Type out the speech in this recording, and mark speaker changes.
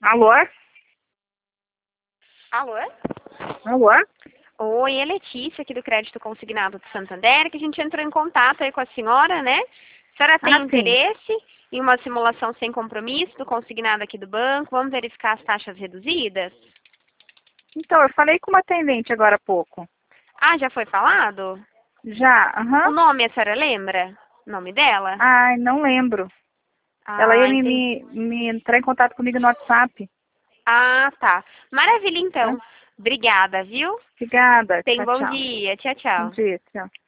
Speaker 1: Alô?
Speaker 2: Alô?
Speaker 1: Alô?
Speaker 2: Oi, é Letícia aqui do Crédito Consignado do Santander, que a gente entrou em contato aí com a senhora, né? A senhora tem
Speaker 1: Sim.
Speaker 2: interesse em uma simulação sem compromisso do consignado aqui do banco? Vamos verificar as taxas reduzidas?
Speaker 1: Então, eu falei com uma atendente agora há pouco.
Speaker 2: Ah, já foi falado?
Speaker 1: Já,
Speaker 2: O
Speaker 1: aham.
Speaker 2: nome a senhora lembra? O nome dela?
Speaker 1: Ai, não lembro. Ela ia
Speaker 2: Ah, entendi.
Speaker 1: me entrar em contato comigo no WhatsApp.
Speaker 2: Ah, tá. Maravilha,
Speaker 1: Tá?
Speaker 2: então. Obrigada, viu?
Speaker 1: Obrigada.
Speaker 2: Tenha um
Speaker 1: Tchau,
Speaker 2: bom
Speaker 1: tchau.
Speaker 2: dia. Tchau,
Speaker 1: Bom
Speaker 2: tchau.
Speaker 1: dia, tchau.